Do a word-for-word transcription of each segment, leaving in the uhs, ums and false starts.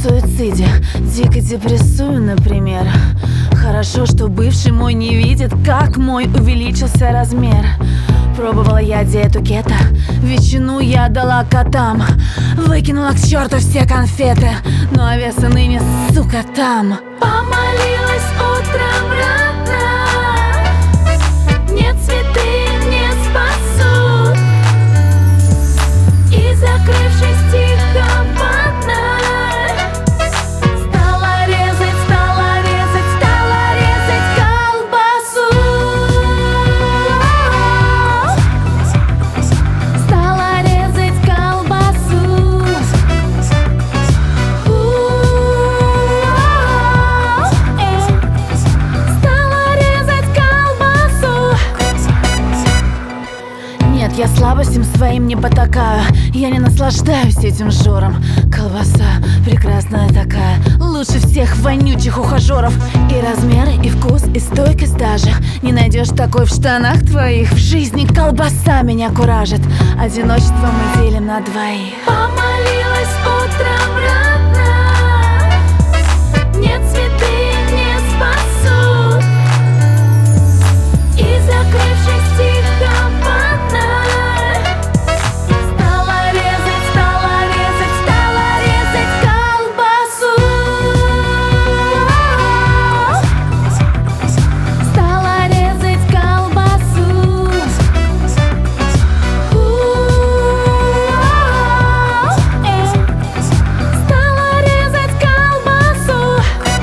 суициде, дико депрессую, например. Хорошо, что бывший мой не видит, как мой увеличился размер. Пробовала я диету кето, ветчину я дала котам, выкинула к черту все конфеты, ну а веса ныне, сука, там. Помолилась утром рано, нет, цветы не спасут, и закрывшись тихо в ванной, стала резать, стала резать, стала резать колбасу. Стала резать колбасу. Стала резать колбасу. Нет, я слабостям своим не потакаю, я не наслаждаюсь этим жором. Колбаса прекрасная такая, лучше всех вонючих ухажеров. И размеры, и вкус, и стойкость даже не найдешь такой в штанах твоих. В жизни колбаса меня куражит, одиночество мы делим на двоих. Помолилась утром рано, нет, цветы не спасут, и закрывшись тихо в ванной, стала резать, стала резать, стала резать колбасу. Стала резать колбасу. Стала резать колбасу.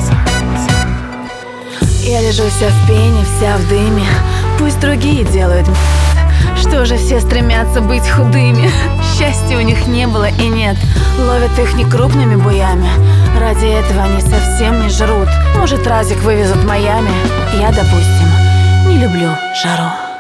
Я лежу вся в пене, вся в дыме, пусть другие делают м***. Что же все стремятся быть худыми? Счастья у них не было и нет, ловят их не крупными буями. Ради этого они совсем не жрут. Может, разик вывезут в Майами. Я, допустим, не люблю жару.